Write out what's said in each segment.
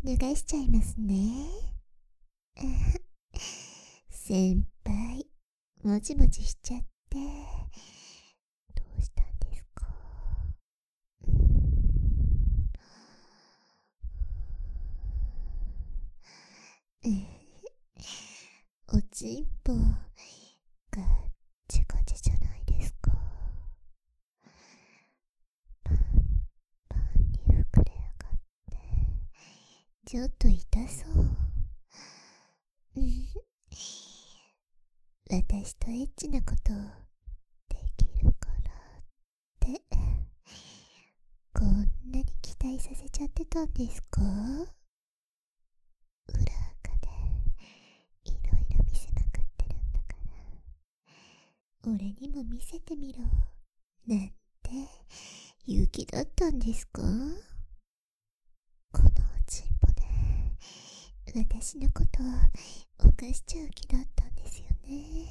脱がしちゃいますね。先輩、もじもじしちゃって、どうしたんですか？おちんぽ、ガチガチじゃないですか。パンパンに膨れ上がって、ちょっと痛そう。私とエッチなことできるからってこんなに期待させちゃってたんですか？裏垢でいろいろ見せまくってるんだから俺にも見せてみろなんて勇気だったんですか？このおちんぽで私のことを犯しちゃう気だったんですよね。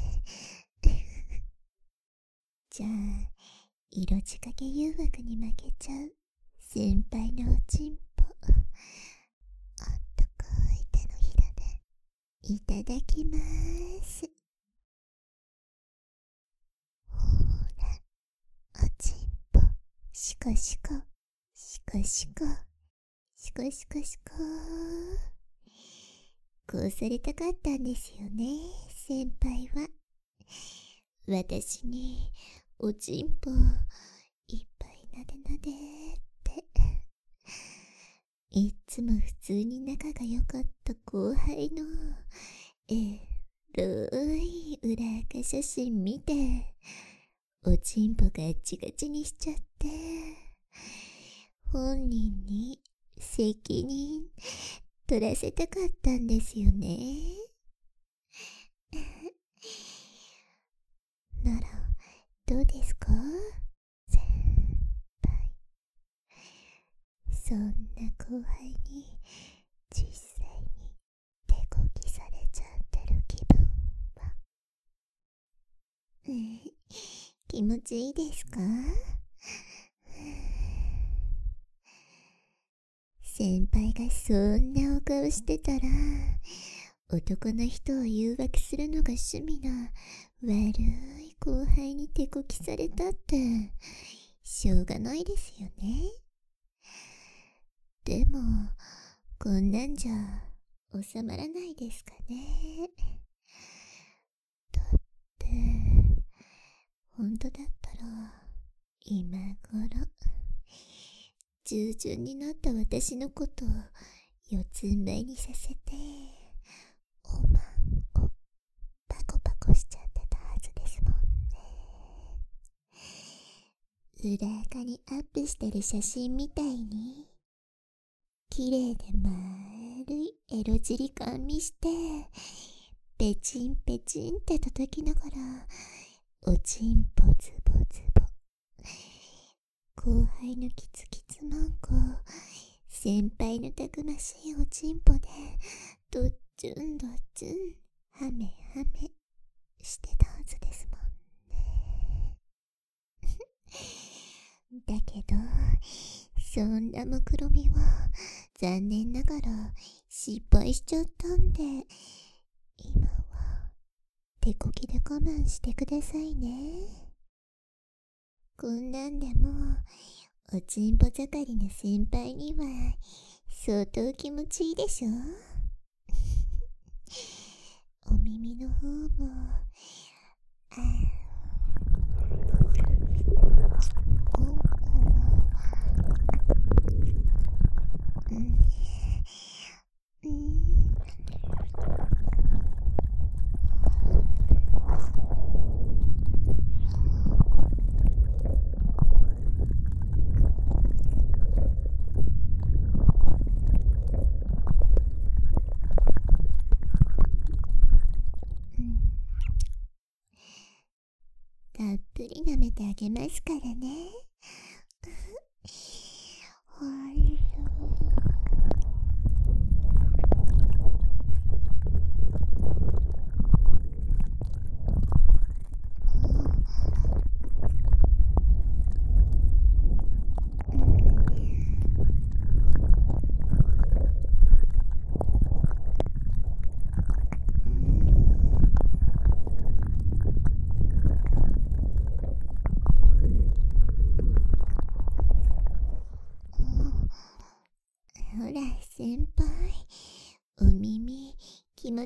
じゃあ色仕掛け誘惑に負けちゃう先輩のおちんぽ、あったかい手のひらでいただきまーす。ほーら、おちんぽ、シコシコシコシコシコシコシコ。こうされたかったんですよね、先輩は。私におちんぽいっぱいなでなでっていっつも普通に仲が良かった後輩のい裏垢写真見ておちんぽガッチガチにしちゃって本人に責任取らせたかったんですよね。ならどうですか先輩。そんな後輩に実際に手こきされちゃってる気分は気持ちいいですか？先輩がそんなお顔してたら男の人を誘惑するのが趣味な悪い後輩に手こきされたってしょうがないですよね。でもこんなんじゃ収まらないですかね。だって本当だったら今頃従順になった私のことを四つん這いにさせておまんこパコパコしちゃってたはずですもんね。裏垢にアップしてる写真みたいに綺麗で丸いエロ尻感見してペチンペチンって叩きながらおちんぽズボズボ後輩のキツキツマンコ先輩のたくましいおちんぽでどっちゅんどっちゅんハメハメしてたはずですもんね。だけどそんな目論みは残念ながら失敗しちゃったんで今は手こきで我慢してくださいね。こんなんでもおちんぽ盛りの先輩には相当気持ちいいでしょ。お耳の方もたっぷり舐めてあげますからね。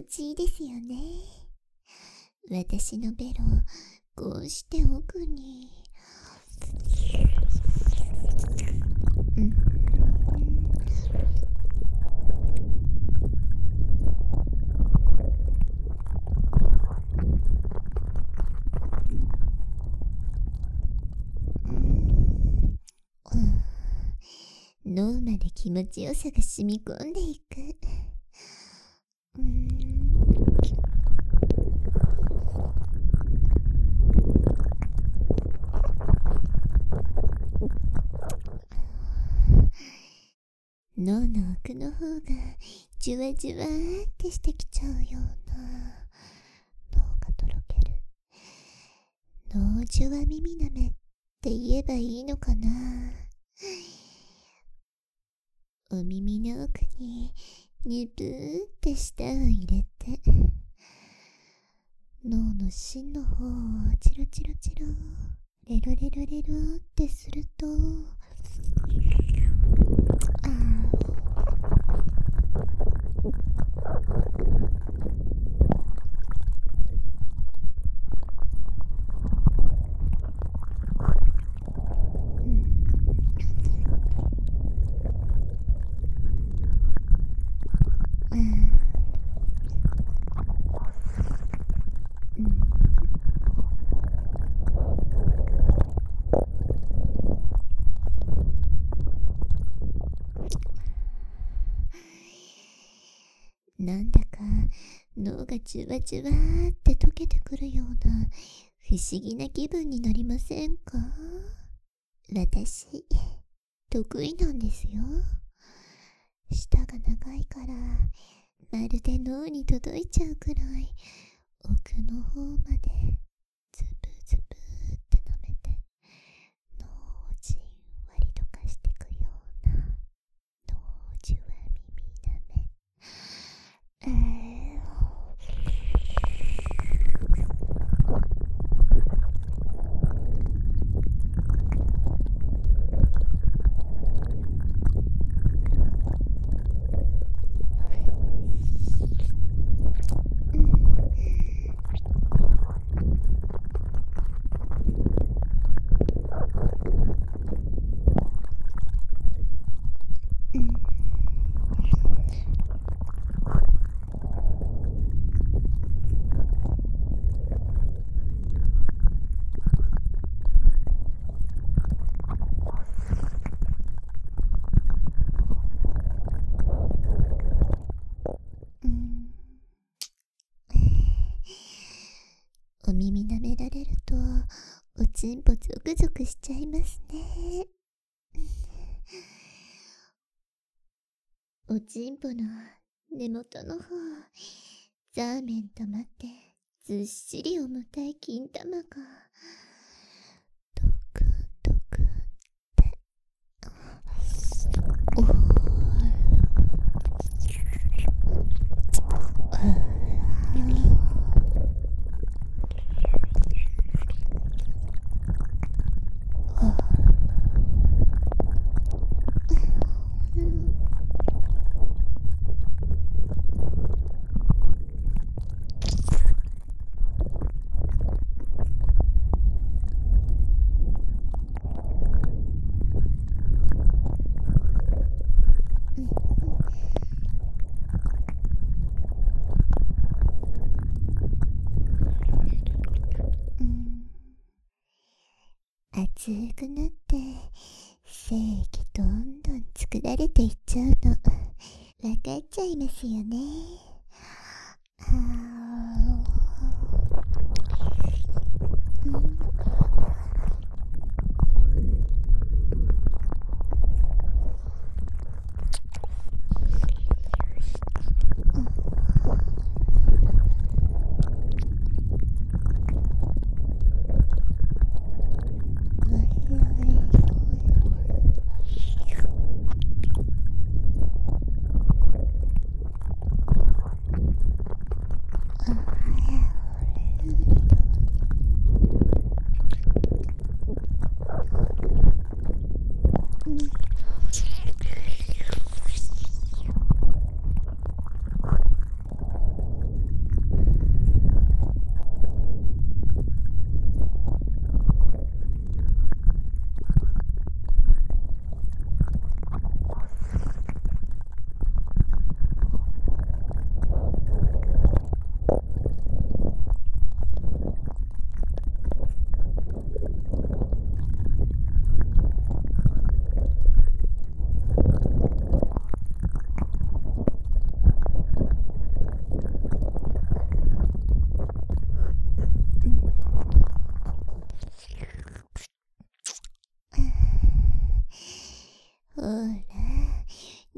ちいいですよね。私のベロ、こうして奥に。脳まで気持ちよさが染み込んでいく。脳の奥の方がじゅわじゅわーってしてきちゃうような。脳がとろける。脳じゅわ耳なめって言えばいいのかな。お耳の奥にニュプーって舌を入れて、脳の芯の方をチロチロチロ、レロレロレロってすると、なんだか脳がじゅわじゅわーって溶けてくるような不思議な気分になりませんか？私、得意なんですよ。舌が長いから、まるで脳に届いちゃうくらい、奥の方まで、ズブズブって舐めて、脳をじんわりとかしてくような、脳じゅわ耳なめ。お耳舐められるとおちんぽゾクゾクしちゃいますね。おちんぽの根元の方、ザーメンと待ってずっしり重たい金玉がドクンドクンって熱くなって精液どんどん作られていっちゃうの分かっちゃいますよね。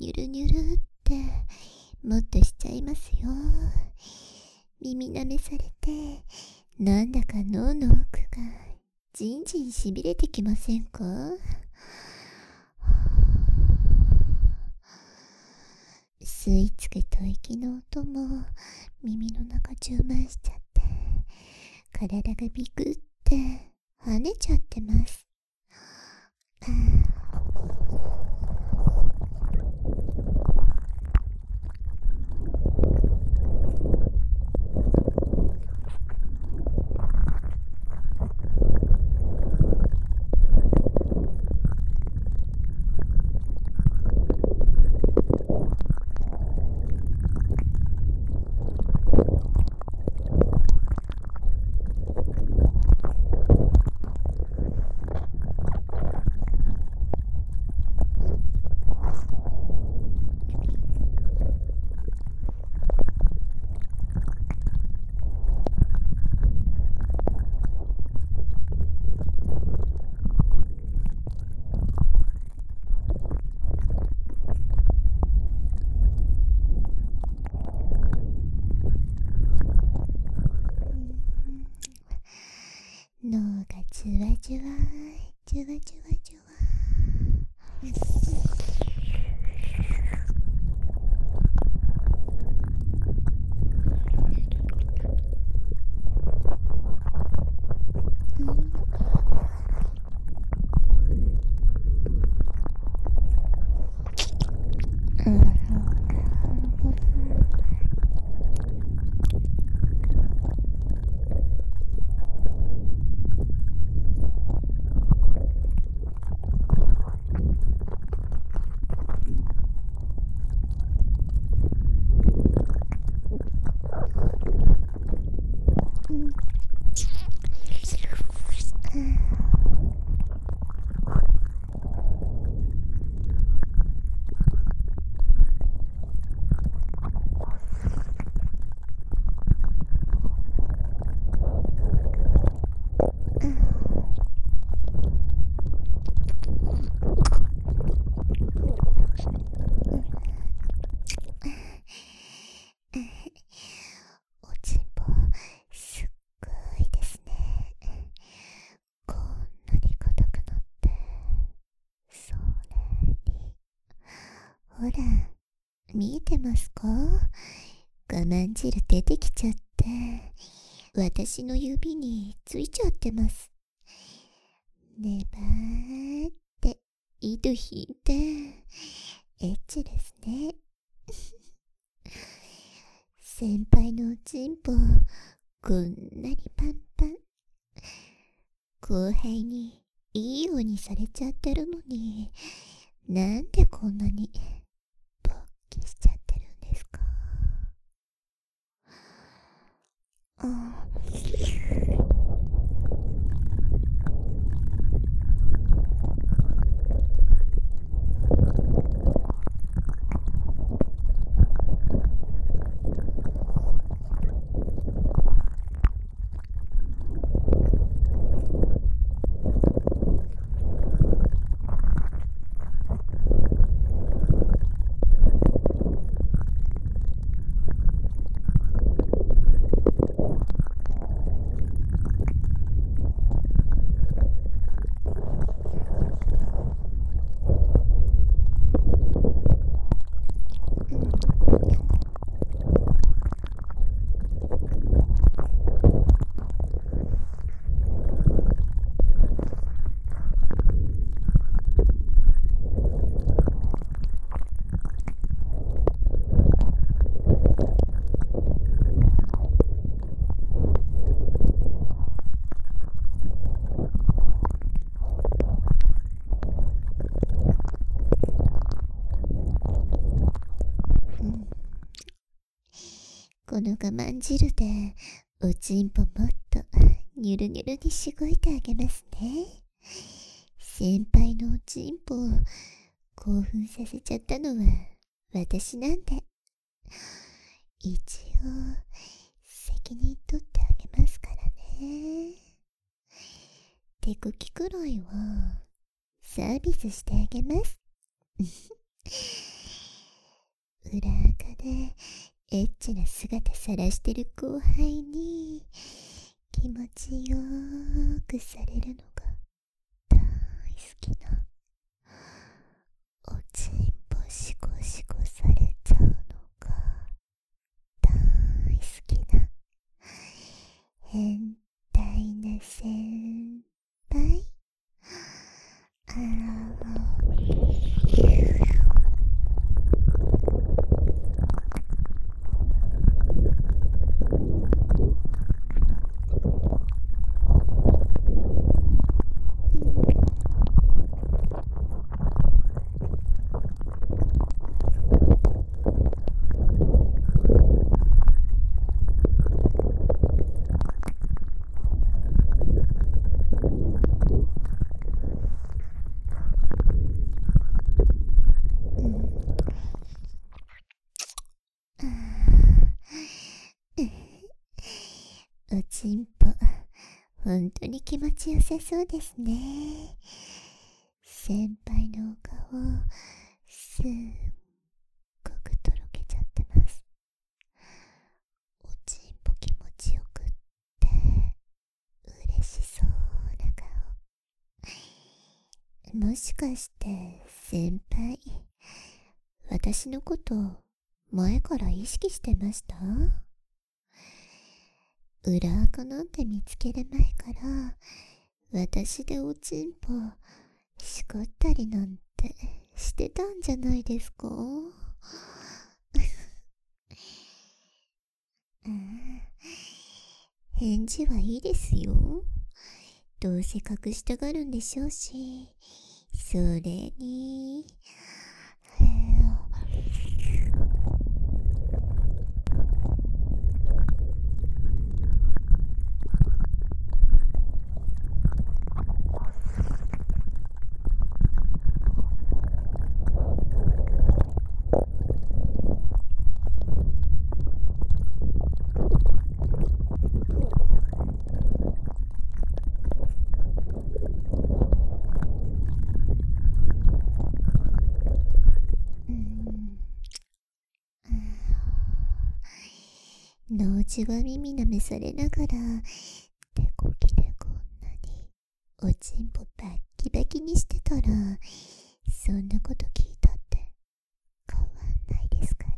ニュルニュルってもっとしちゃいますよ。耳舐めされて、なんだか脳の奥がじんじんしびれてきませんか？吸い付けた息の音も耳の中充満しちゃって、体がビクって跳ねちゃってます。脳がじゅわじゅわじゅわじゅわじゅわ。おちんぽすっごいですね。こんなに硬くなって、それにほら、見えてますか？我慢汁出てきちゃって、私の指についちゃってます。ねばーって糸引いて、エッチですね。先輩のおちんぽ、こんなにパンパン。後輩にいいようにされちゃってるのに、なんでこんなに勃起しちゃってるんですか？この我慢汁でおちんぽもっとニュルニュルにしごいてあげますね。先輩のおちんぽを興奮させちゃったのは私なんで、一応責任取ってあげますからね。手こきくらいはサービスしてあげます。 裏垢でエッチな姿さらしてる後輩に気持ちよくされるのが大好きな、おちんぽシコシコされちゃうのが大好きな変態な先輩。あおちんぽ、ほんとに気持ちよさそうですね。先輩のお顔、すっごくとろけちゃってます。おちんぽ気持ちよくって嬉しそうな顔。もしかして先輩、私のこと前から意識してました？裏垢なんて見つける前から私でおちんぽしこったりなんてしてたんじゃないですか？返事はいいですよ。どうせ隠したがるんでしょうし。それに農地は耳舐めされながら手こきでこんなにおちんぽバッキバキにしてたら、そんなこと聞いたって変わんないですから。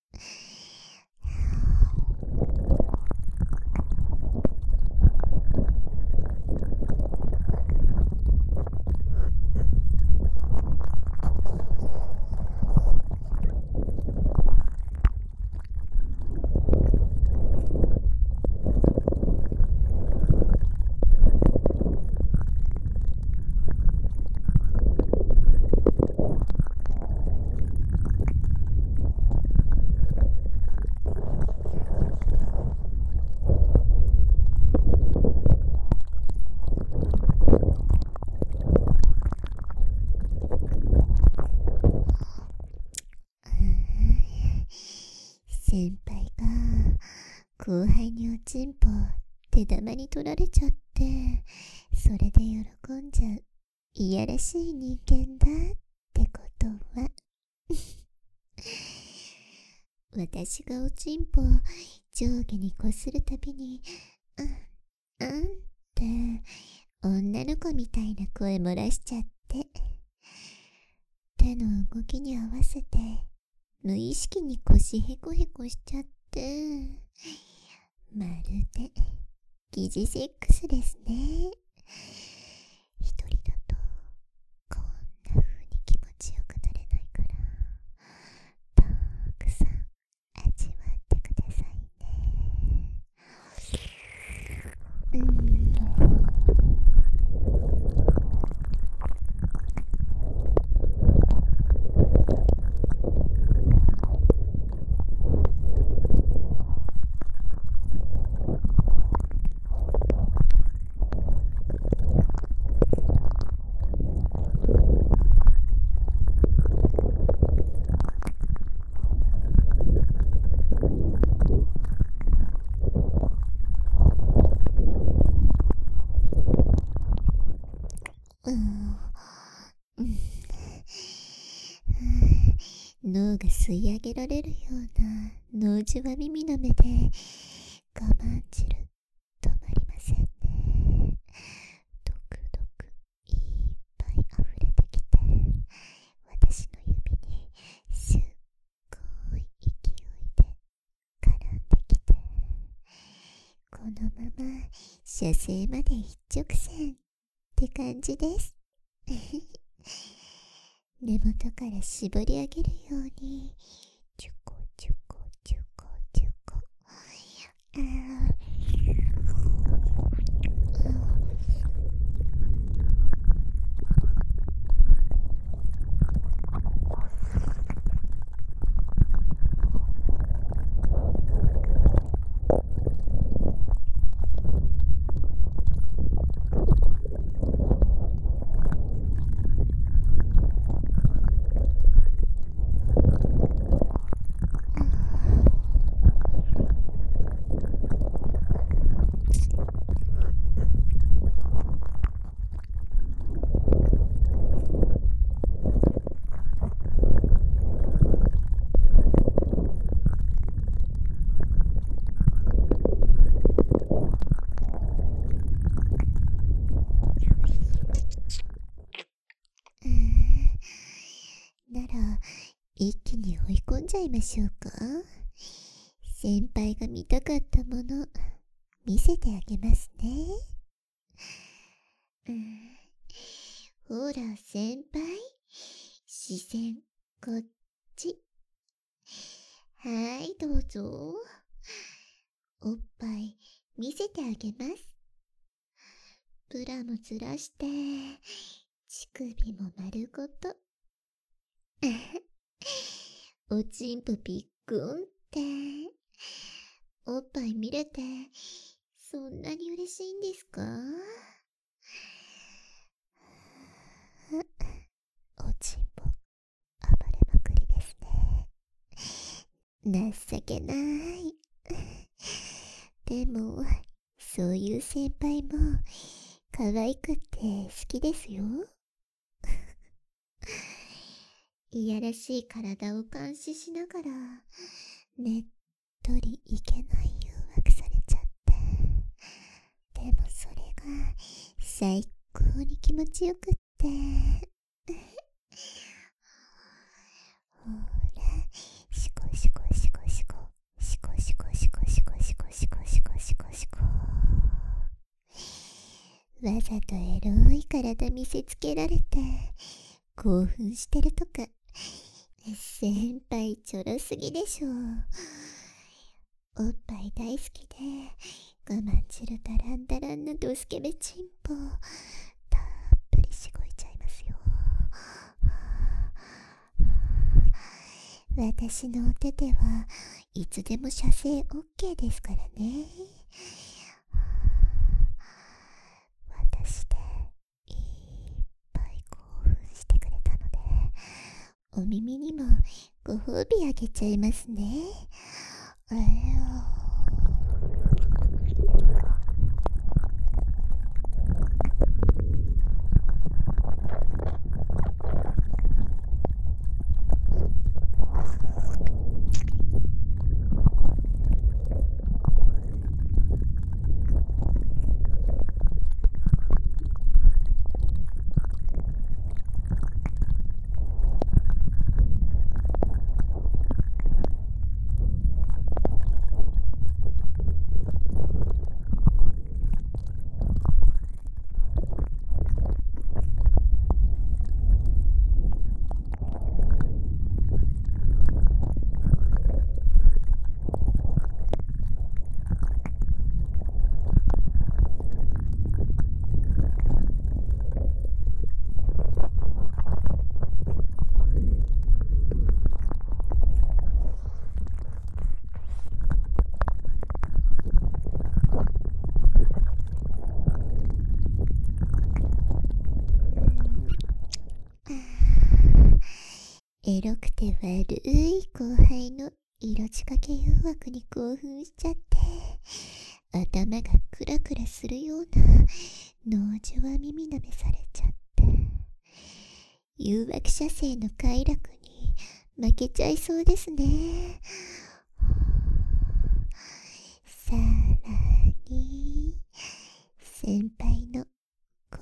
先輩が後輩におちんぽ手玉に取られちゃって、それで喜んじゃういやらしい人間だってことは私がおちんぽ上下にこするたびにって女の子みたいな声漏らしちゃって、手の動きに合わせて無意識に腰ヘコヘコしちゃって、まるで疑似セックスですね。一人だとこんな風に気持ちよくなれないから、たくさん味わってくださいね。 脳が吸い上げられるような脳じゅわ耳の目で我慢汁止まりませんね。ドクドクいっぱい溢れてきて、私の指にすっごい勢いで絡んできて、このまま射精まで一直線って感じです。根元から絞り上げるようにチュコチュコチュコチュコ、なら一気に追い込んじゃいましょうか。先輩が見たかったもの見せてあげますね。ほら先輩、視線こっち。はい、どうぞ。おっぱい見せてあげます。ブラもずらして乳首も丸ごと。おちんぽびっくんって、おっぱい見れてそんなに嬉しいんですか？おちんぽ暴れまくりですね。情けない。でもそういう先輩も可愛くって好きですよ。いやらしい体を監視しながらねっとりいけない誘惑されちゃって、でもそれが最高に気持ちよくって、ほらシコシコシコシコシコシコシコシコシコシコシコシコシコ、わざとエロい体見せつけられて興奮してるとか、先輩ちょろすぎでしょ。おっぱい大好きで我慢汁だらんだらんなドスケベチンポたっぷりしごいちゃいますよ。私のお手手はいつでも射精 OK ですからね。私でいっぱい興奮してくれたので、お耳にもご褒美あげちゃいますね。エロくて悪い後輩の色仕掛け誘惑に興奮しちゃって、頭がクラクラするような脳じゅわ耳舐めされちゃって、誘惑射精の快楽に負けちゃいそうですね。さらに先輩のこ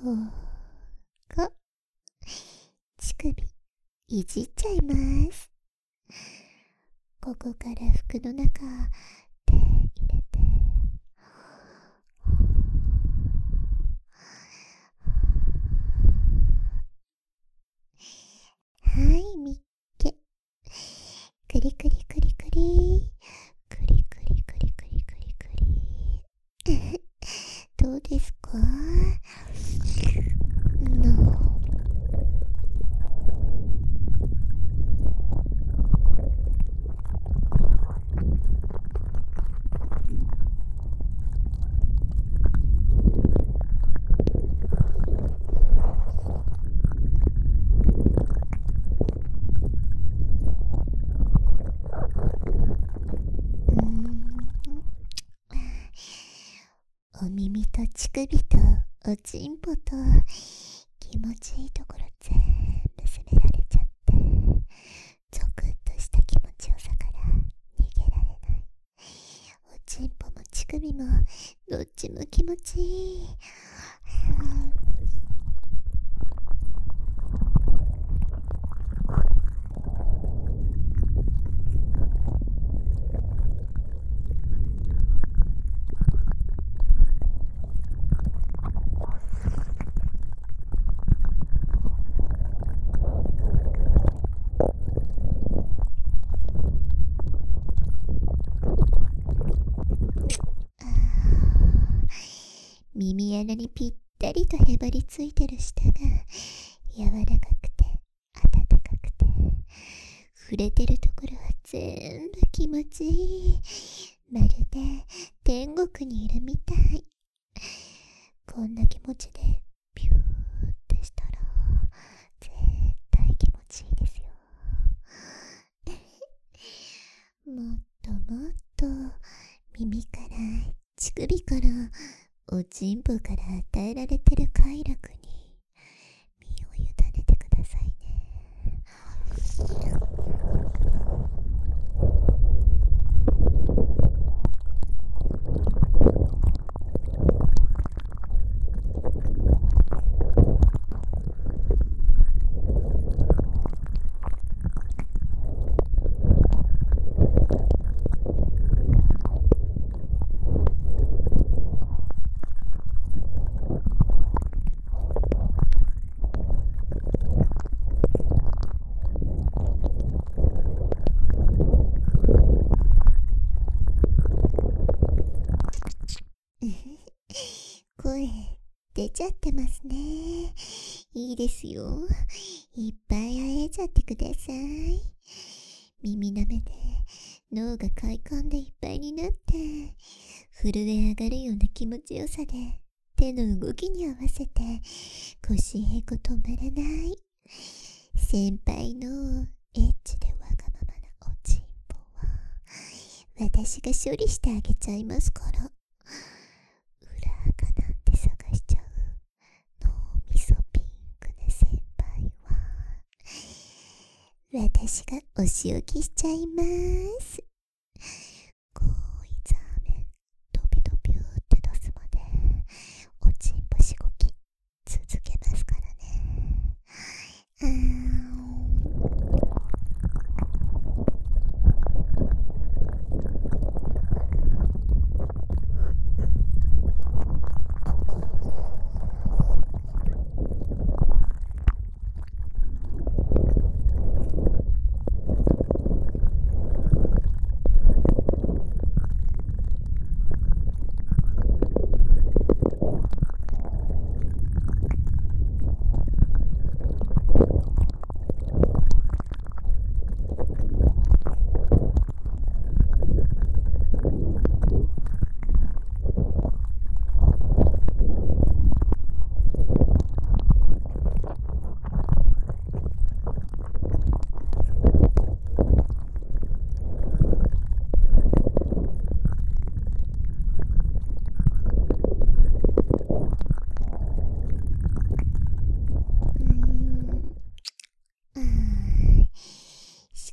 乳首いじっちゃいます。ここから服の中手入れて、はいみっけ、クリクリクリクリクリクリクリクリクリクリどうですか？お耳と乳首とおちんぽと気持ちいいところ全部責められちゃって、ゾクッとした気持ちよさから逃げられない。おちんぽも乳首もどっちも気持ちいい。耳穴にぴったりとへばりついてる舌が柔らかくて温かくて、触れてるところは全部気持ちいい。まるで天国にいるみたい。こんな気持ちでピューってしたら絶対気持ちいいですよ。もっともっと耳から乳首からおちんぽから与えられてる快楽に身を委ねてくださいね。声出ちゃってますね。いいですよ。いっぱいあえちゃってください。耳舐めで脳が快感でいっぱいになって、震え上がるような気持ちよさで手の動きに合わせて腰へこ止まらない。先輩のエッチでわがままなおちんぽは私が処理してあげちゃいますから。裏垢なんて探しちゃう脳みそピンクな先輩は私がお仕置きしちゃいます。こいざめドビドビューって出すまでおちんぽしごき続けますからね。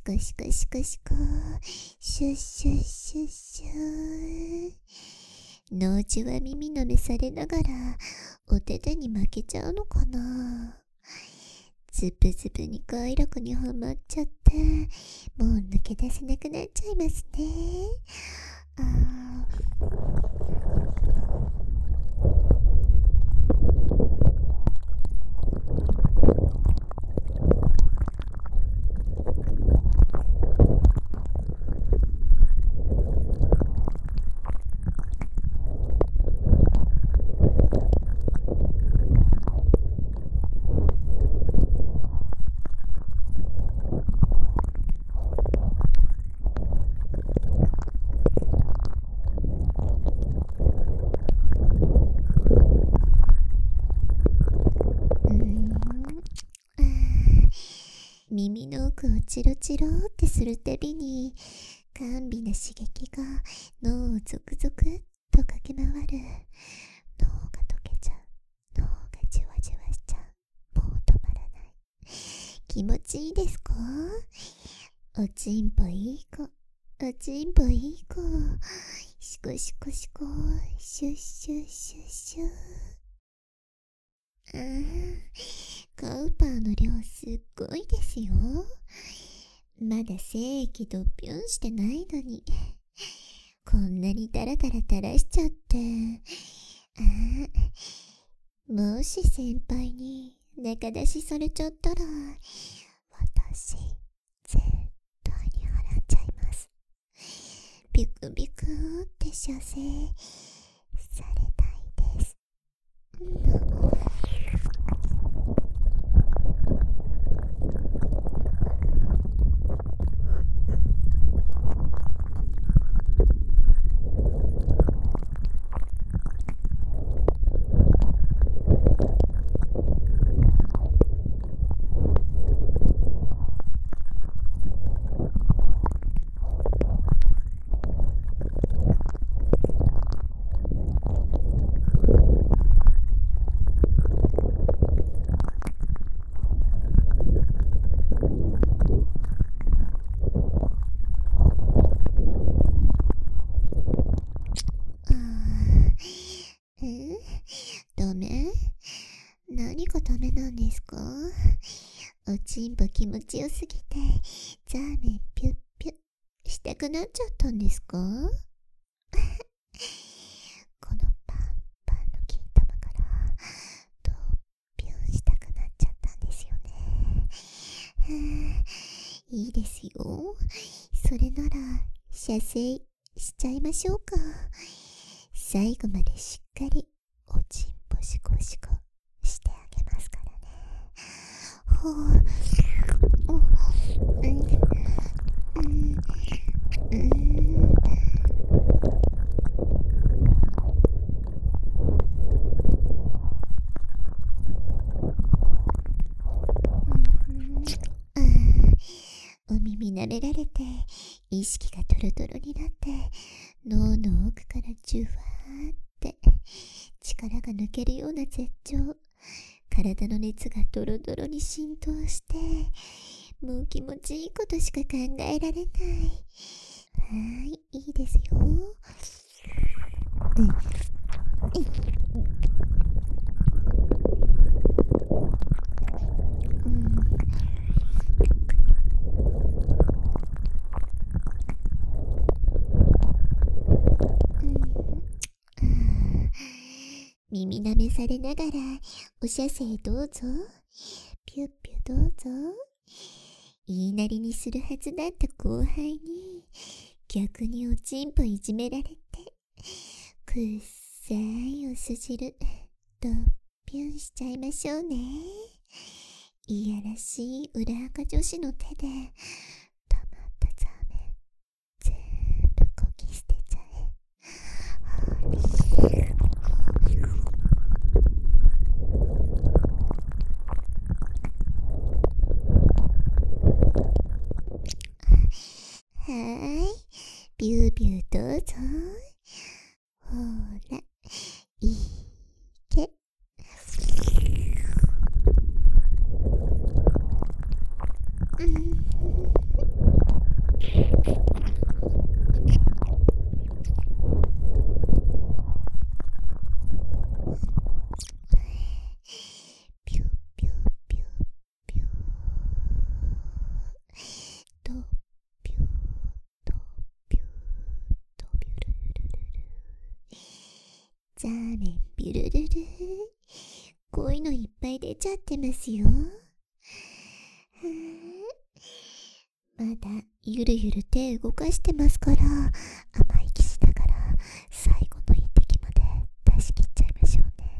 コシコシコシコ、シュッシュッシュッシュ。農地は耳のめされながらお手手に負けちゃうのかな。ズブズブに快楽にはまっちゃって、もう抜け出せなくなっちゃいますね。耳の奥をチロチロってするたびに甘美な刺激が脳をゾクゾクっと駆け回る。脳が溶けちゃう。脳がじわじわしちゃう。もう止まらない。気持ちいいですか？おちんぽいい子、おちんぽいい子。シコシコシコ、シュッシュッシュッシュ。カウパーの量すっごいですよ。まだ精液ドッピョンしてないのに、こんなにダラダラ垂らしちゃって。もし先輩に中出しされちゃったら、私絶対に払っちゃいます。ビクビクって射精されたいです。ダメ？何がダメなんですか？おちんぽ気持ちよすぎてザーメンピュッピュッしたくなっちゃったんですか？このパンパンの金玉からドッピュンしたくなっちゃったんですよね。いいですよ。それなら射精しちゃいましょうか。最後までしっかりおちんぽシコシコしてあげますからね。お耳舐められて意識がトロトロになって、脳の奥からジュワーって力が抜けるような絶頂。体の熱がドロドロに浸透して、もう気持ちいいことしか考えられない。いいですよ。耳舐めされながらお射精どうぞ。ピュッピュどうぞ。言いなりにするはずだった後輩に逆におちんぽいじめられて、くっさいおす汁ドッピュンしちゃいましょうね。いやらしい裏垢女子の手で溜まったザーメン全部こき捨てちゃえ。ビュービューどうぞ。ほら、いいけ。 いのいっぱい出ちゃってますよ。まだゆるゆる手動かしてますから、甘いキスだから最後の一滴まで出し切っちゃいましょうね。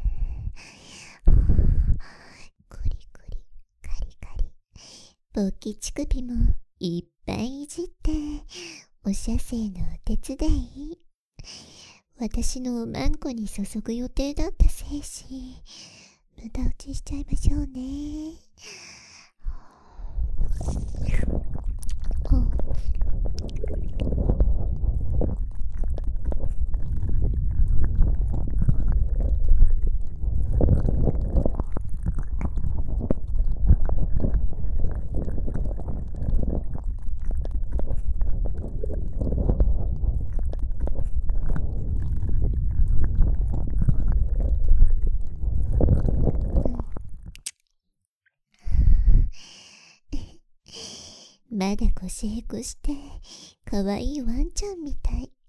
クリクリカリカリ、勃起乳首もいっぱいいじって、お射精のお手伝い。私のおまんこに注ぐ予定だった精子、無駄打ちしちゃいましょうね。まだ腰へこしてかわいいワンちゃんみたい。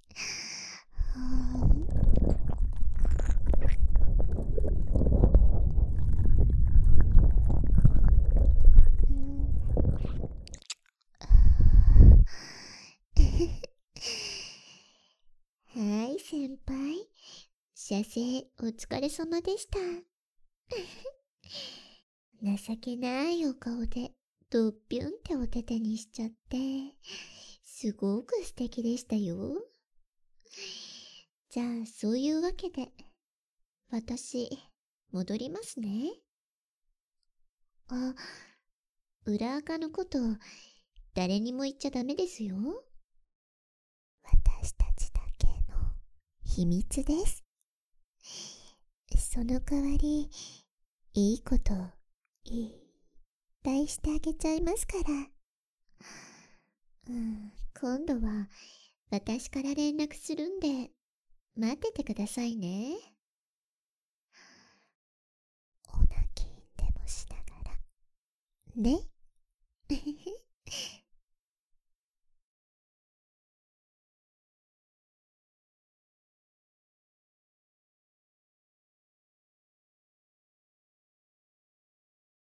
はい、先輩。射精お疲れ様でした。情けないお顔でドッピュンってお手手にしちゃって、すごく素敵でしたよ。じゃあそういうわけで、私、戻りますね。あ、裏垢のこと誰にも言っちゃダメですよ。私たちだけの秘密です。その代わり、いいこといっぱいしてあげちゃいますから。今度は私から連絡するんで待っててくださいね。お泣きんでもしながらね。